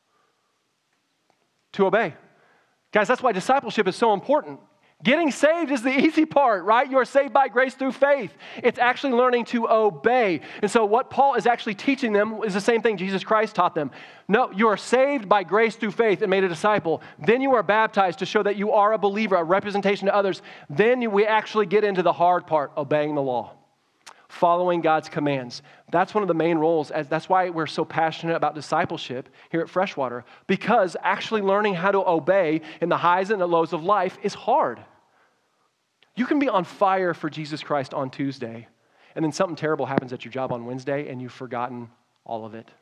To obey. Guys, that's why discipleship is so important. Getting saved is the easy part, right? You are saved by grace through faith. It's actually learning to obey. And so what Paul is actually teaching them is the same thing Jesus Christ taught them. No, you are saved by grace through faith and made a disciple. Then you are baptized to show that you are a believer, a representation to others. Then we actually get into the hard part, obeying the law, following God's commands. That's one of the main roles. That's why we're so passionate about discipleship here at Freshwater, because actually learning how to obey in the highs and the lows of life is hard. You can be on fire for Jesus Christ on Tuesday, and then something terrible happens at your job on Wednesday, and you've forgotten all of it.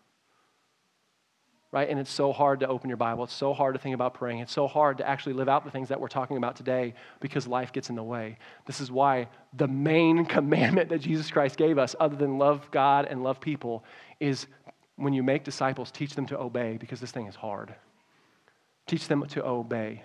Right? And it's so hard to open your Bible. It's so hard to think about praying. It's so hard to actually live out the things that we're talking about today because life gets in the way. This is why the main commandment that Jesus Christ gave us, other than love God and love people, is when you make disciples, teach them to obey, because this thing is hard. Teach them to obey.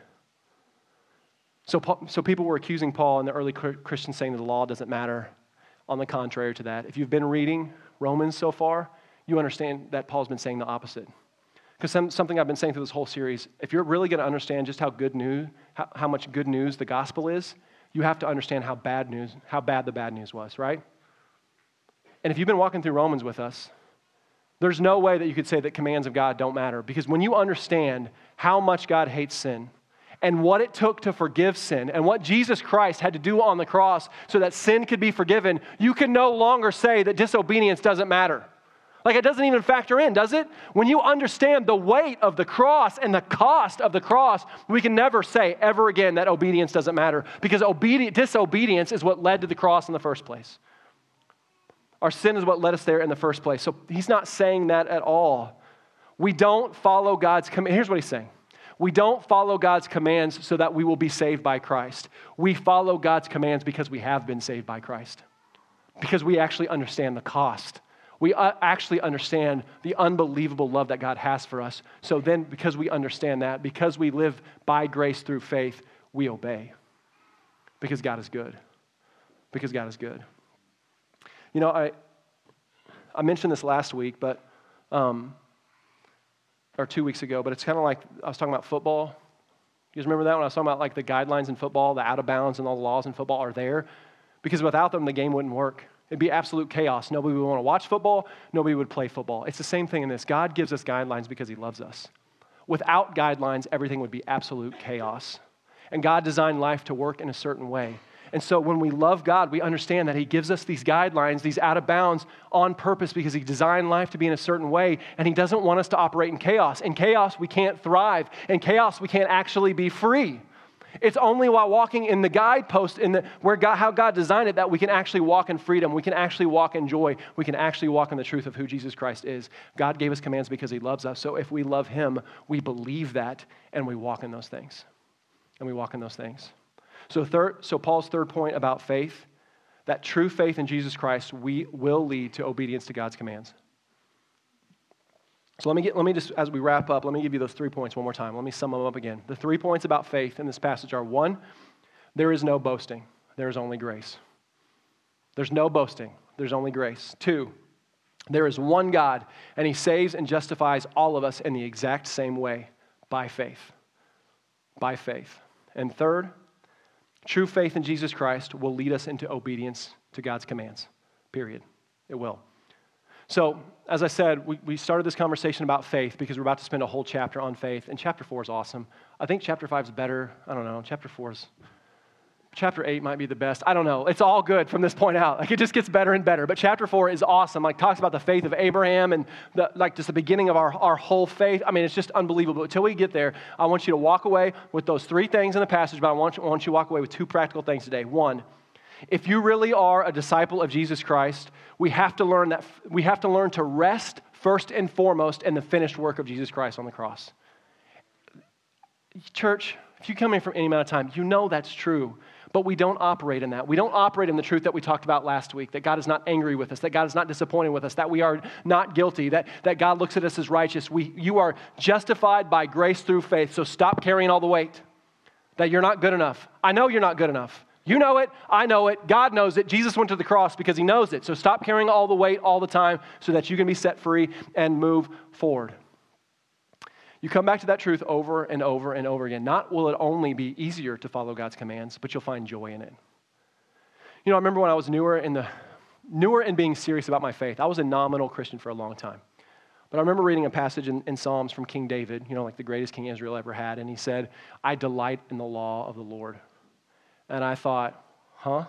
So, so people were accusing Paul and the early Christians saying that the law doesn't matter. On the contrary to that, if you've been reading Romans so far, you understand that Paul's been saying the opposite. Because some, something I've been saying through this whole series, if you're really going to understand just how good news, how, how much good news the gospel is, you have to understand how bad news, how bad the bad news was, right? And if you've been walking through Romans with us, there's no way that you could say that commands of God don't matter. Because when you understand how much God hates sin and what it took to forgive sin and what Jesus Christ had to do on the cross so that sin could be forgiven, you can no longer say that disobedience doesn't matter. Like it doesn't even factor in, does it? When you understand the weight of the cross and the cost of the cross, we can never say ever again that obedience doesn't matter, because obedi- disobedience is what led to the cross in the first place. Our sin is what led us there in the first place. So he's not saying that at all. We don't follow God's command. Here's what he's saying. We don't follow God's commands so that we will be saved by Christ. We follow God's commands because we have been saved by Christ, because we actually understand the cost. We actually understand the unbelievable love that God has for us. So then, because we understand that, because we live by grace through faith, we obey. Because God is good. Because God is good. You know, I I mentioned this last week, but um, or two weeks ago, but it's kind of like I was talking about football. You guys remember that when I was talking about like the guidelines in football, the out of bounds and all the laws in football are there? Because without them, the game wouldn't work. It'd be absolute chaos. Nobody would want to watch football. Nobody would play football. It's the same thing in this. God gives us guidelines because he loves us. Without guidelines, everything would be absolute chaos. And God designed life to work in a certain way. And so when we love God, we understand that he gives us these guidelines, these out of bounds on purpose because he designed life to be in a certain way, and he doesn't want us to operate in chaos. In chaos, we can't thrive. In chaos, we can't actually be free. It's only while walking in the guidepost, in the where God, how God designed it, that we can actually walk in freedom. We can actually walk in joy. We can actually walk in the truth of who Jesus Christ is. God gave us commands because he loves us. So if we love him, we believe that, and we walk in those things. And we walk in those things. So third, so Paul's third point about faith, that true faith in Jesus Christ we will lead to obedience to God's commands. So let me get, let me just, as we wrap up, let me give you those three points one more time. Let me sum them up again. The three points about faith in this passage are: one, there is no boasting. There is only grace. There's no boasting. There's only grace. Two, there is one God, and he saves and justifies all of us in the exact same way, by faith. By faith. And third, true faith in Jesus Christ will lead us into obedience to God's commands, period. It will. So, as I said, we, we started this conversation about faith because we're about to spend a whole chapter on faith, and chapter four is awesome. I think chapter five is better. I don't know. Chapter four is, chapter eight might be the best. I don't know. It's all good from this point out. Like, it just gets better and better. But chapter four is awesome. Like, talks about the faith of Abraham and the, like just the beginning of our, our whole faith. I mean, it's just unbelievable. Until we get there, I want you to walk away with those three things in the passage, but I want you, I want you to walk away with two practical things today. One, if you really are a disciple of Jesus Christ, we have to learn that we have to learn to rest first and foremost in the finished work of Jesus Christ on the cross. Church, if you come in from any amount of time, you know that's true. But we don't operate in that. We don't operate in the truth that we talked about last week, that God is not angry with us, that God is not disappointed with us, that we are not guilty, that, that God looks at us as righteous. We, you are justified by grace through faith, so stop carrying all the weight, that you're not good enough. I know you're not good enough. You know it, I know it, God knows it. Jesus went to the cross because he knows it. So stop carrying all the weight all the time so that you can be set free and move forward. You come back to that truth over and over and over again. Not will it only be easier to follow God's commands, but you'll find joy in it. You know, I remember when I was newer in the newer in being serious about my faith. I was a nominal Christian for a long time. But I remember reading a passage in, in Psalms from King David, you know, like the greatest king Israel ever had, and he said, "I delight in the law of the Lord." And I thought, huh?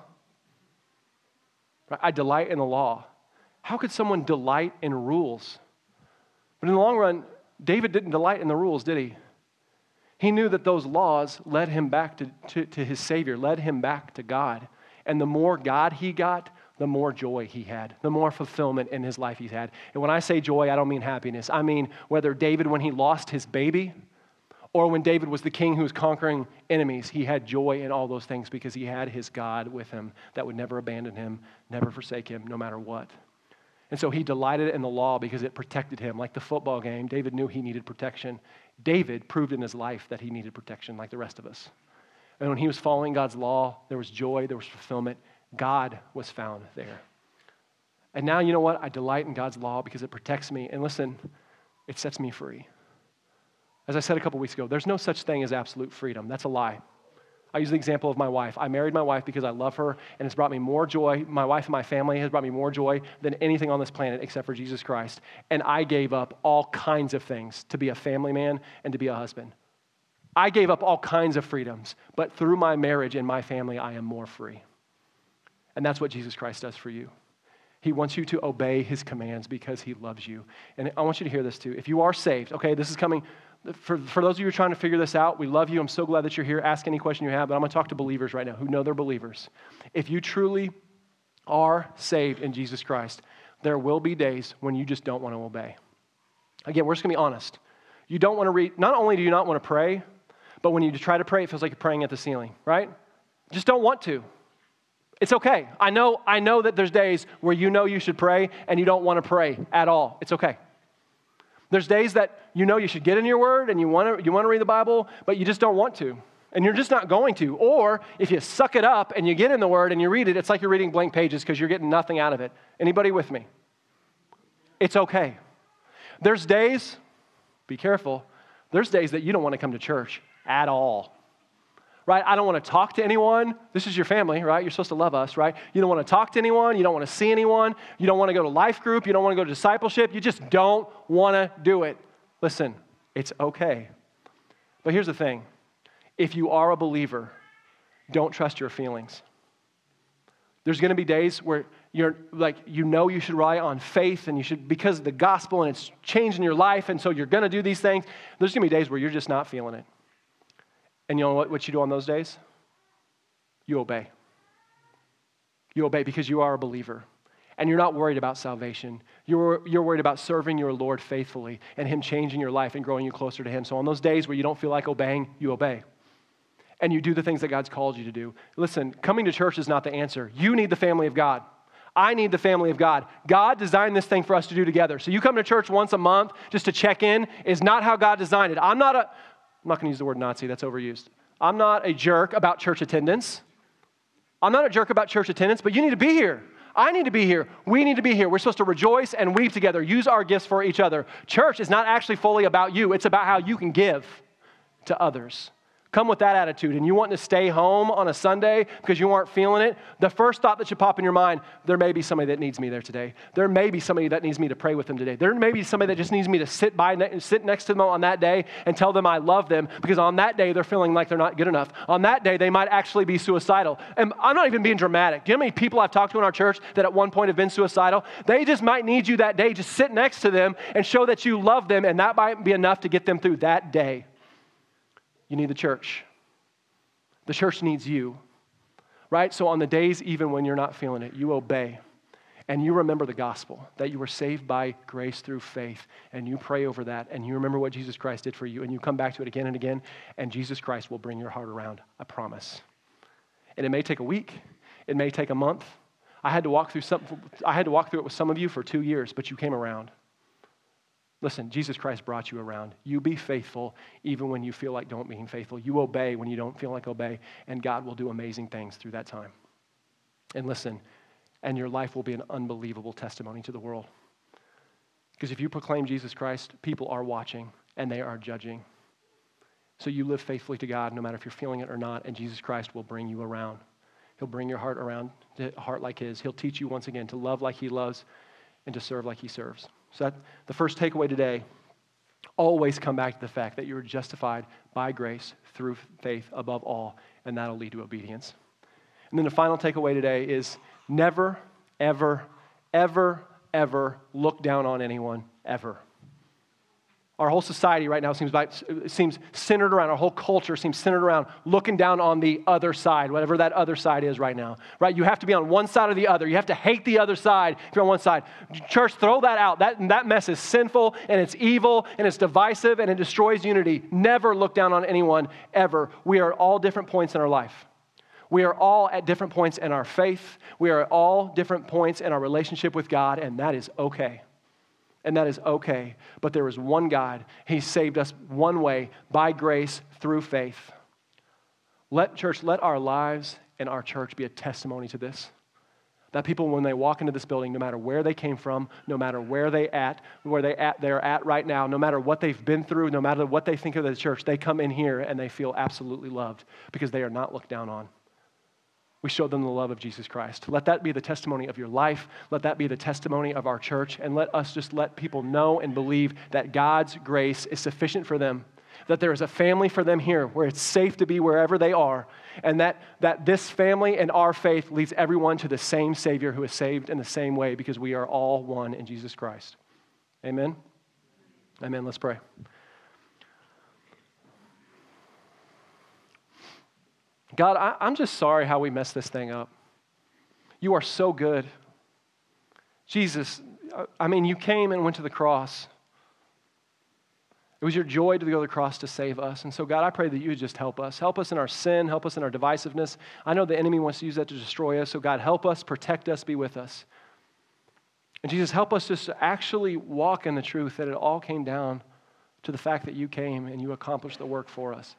I delight in the law. How could someone delight in rules? But in the long run, David didn't delight in the rules, did he? He knew that those laws led him back to, to, to his Savior, led him back to God. And the more God he got, the more joy he had, the more fulfillment in his life he had. And when I say joy, I don't mean happiness. I mean whether David, when he lost his baby, or when David was the king who was conquering enemies, he had joy in all those things because he had his God with him that would never abandon him, never forsake him, no matter what. And so he delighted in the law because it protected him. Like the football game, David knew he needed protection. David proved in his life that he needed protection like the rest of us. And when he was following God's law, there was joy, there was fulfillment. God was found there. And now, you know what? I delight in God's law because it protects me. And listen, it sets me free. As I said a couple weeks ago, there's no such thing as absolute freedom. That's a lie. I use the example of my wife. I married my wife because I love her, and it's brought me more joy. My wife and my family has brought me more joy than anything on this planet except for Jesus Christ. And I gave up all kinds of things to be a family man and to be a husband. I gave up all kinds of freedoms, but through my marriage and my family, I am more free. And that's what Jesus Christ does for you. He wants you to obey his commands because he loves you. And I want you to hear this too. If you are saved, okay, this is coming, for, for those of you who are trying to figure this out, we love you. I'm so glad that you're here. Ask any question you have, but I'm going to talk to believers right now who know they're believers. If you truly are saved in Jesus Christ, there will be days when you just don't want to obey. Again, we're just going to be honest. You don't want to read, not only do you not want to pray, but when you try to pray, it feels like you're praying at the ceiling, right? Just don't want to. It's okay. I know, I know that there's days where you know you should pray and you don't want to pray at all. It's okay. There's days that you know you should get in your word and you want to you want to read the Bible, but you just don't want to. And you're just not going to. Or if you suck it up and you get in the word and you read it, it's like you're reading blank pages because you're getting nothing out of it. Anybody with me? It's okay. There's days, be careful, there's days that you don't want to come to church at all. Right? I don't want to talk to anyone. This is your family, right? You're supposed to love us, right? You don't want to talk to anyone. You don't want to see anyone. You don't want to go to life group. You don't want to go to discipleship. You just don't want to do it. Listen, it's okay. But here's the thing. If you are a believer, don't trust your feelings. There's going to be days where you're like, you know you should rely on faith and you should, because of the gospel and it's changing your life, and so you're going to do these things. There's going to be days where you're just not feeling it. And you know what, what you do on those days? You obey. You obey because you are a believer. And you're not worried about salvation. You're, you're worried about serving your Lord faithfully and Him changing your life and growing you closer to Him. So on those days where you don't feel like obeying, you obey. And you do the things that God's called you to do. Listen, coming to church is not the answer. You need the family of God. I need the family of God. God designed this thing for us to do together. So you come to church once a month just to check in is not how God designed it. I'm not a... I'm not going to use the word Nazi, that's overused. I'm not a jerk about church attendance. I'm not a jerk about church attendance, but you need to be here. I need to be here. We need to be here. We're supposed to rejoice and weep together, use our gifts for each other. Church is not actually fully about you. It's about how you can give to others. Come with that attitude, and you want to stay home on a Sunday because you aren't feeling it, the first thought that should pop in your mind, there may be somebody that needs me there today. There may be somebody that needs me to pray with them today. There may be somebody that just needs me to sit by, sit next to them on that day and tell them I love them, because on that day they're feeling like they're not good enough. On that day they might actually be suicidal. And I'm not even being dramatic. Do you know how many people I've talked to in our church that at one point have been suicidal? They just might need you that day. Just sit next to them and show that you love them, and that might be enough to get them through that day. You need the church. The church needs you, right? So on the days even when you're not feeling it, you obey. And you remember the gospel, that you were saved by grace through faith. And you pray over that, and you remember what Jesus Christ did for you. And you come back to it again and again, and Jesus Christ will bring your heart around, I promise. And it may take a week. It may take a month. I had to walk through some, I had to walk through it with some of you for two years, but you came around. Listen, Jesus Christ brought you around. You be faithful even when you feel like don't being faithful. You obey when you don't feel like obey, and God will do amazing things through that time. And listen, and your life will be an unbelievable testimony to the world. Because if you proclaim Jesus Christ, people are watching and they are judging. So you live faithfully to God no matter if you're feeling it or not, and Jesus Christ will bring you around. He'll bring your heart around to a heart like His. He'll teach you once again to love like He loves and to serve like He serves. So that, the first takeaway today, always come back to the fact that you are justified by grace through faith above all, and that'll lead to obedience. And then the final takeaway today is never, ever, ever, ever look down on anyone, ever. Our whole society right now seems, like, seems centered around, our whole culture seems centered around looking down on the other side, whatever that other side is right now, right? You have to be on one side or the other. You have to hate the other side if you're on one side. Church, throw that out. That, that mess is sinful, and it's evil, and it's divisive, and it destroys unity. Never look down on anyone, ever. We are at all different points in our life. We are all at different points in our faith. We are at all different points in our relationship with God, and that is okay. And that is okay. But there is one God. He saved us one way, by grace, through faith. Let, church, let our lives and our church be a testimony to this. That people, when they walk into this building, no matter where they came from, no matter where they at, where they at, they're at right now, no matter what they've been through, no matter what they think of the church, they come in here and they feel absolutely loved because they are not looked down on. We show them the love of Jesus Christ. Let that be the testimony of your life. Let that be the testimony of our church. And let us just let people know and believe that God's grace is sufficient for them, that there is a family for them here where it's safe to be wherever they are, and that, that this family and our faith leads everyone to the same Savior who is saved in the same way, because we are all one in Jesus Christ. Amen? Amen. Let's pray. God, I, I'm just sorry how we messed this thing up. You are so good. Jesus, I mean, you came and went to the cross. It was your joy to go to the cross to save us. And so, God, I pray that you would just help us. Help us in our sin. Help us in our divisiveness. I know the enemy wants to use that to destroy us. So, God, help us, protect us, be with us. And Jesus, help us just to actually walk in the truth that it all came down to the fact that you came and you accomplished the work for us.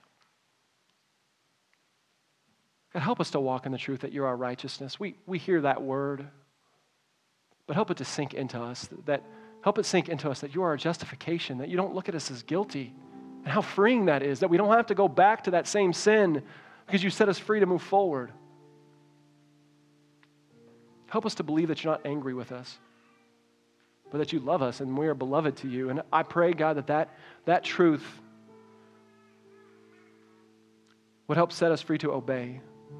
God, help us to walk in the truth that you're our righteousness. We, we hear that word, but help it to sink into us that Help it sink into us that you are our justification, that you don't look at us as guilty, and how freeing that is, that we don't have to go back to that same sin because you set us free to move forward. Help us to believe that you're not angry with us, but that you love us and we are beloved to you. And I pray, God, that that, that truth would help set us free to obey,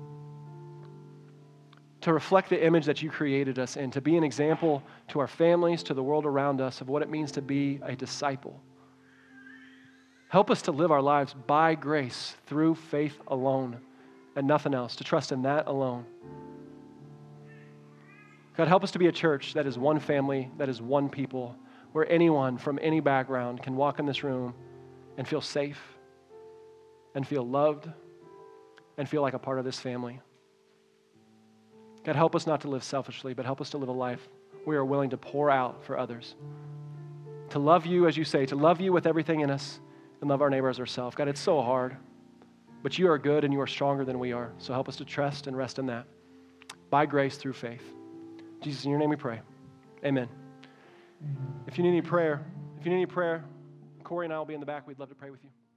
to reflect the image that you created us in, to be an example to our families, to the world around us of what it means to be a disciple. Help us to live our lives by grace through faith alone and nothing else, to trust in that alone. God, help us to be a church that is one family, that is one people, where anyone from any background can walk in this room and feel safe and feel loved and feel like a part of this family. God, help us not to live selfishly, but help us to live a life we are willing to pour out for others. To love you, as you say, to love you with everything in us and love our neighbor as ourselves. God, it's so hard, but you are good and you are stronger than we are. So help us to trust and rest in that by grace through faith. Jesus, in your name we pray. Amen. If you need any prayer, if you need any prayer, Corey and I will be in the back. We'd love to pray with you.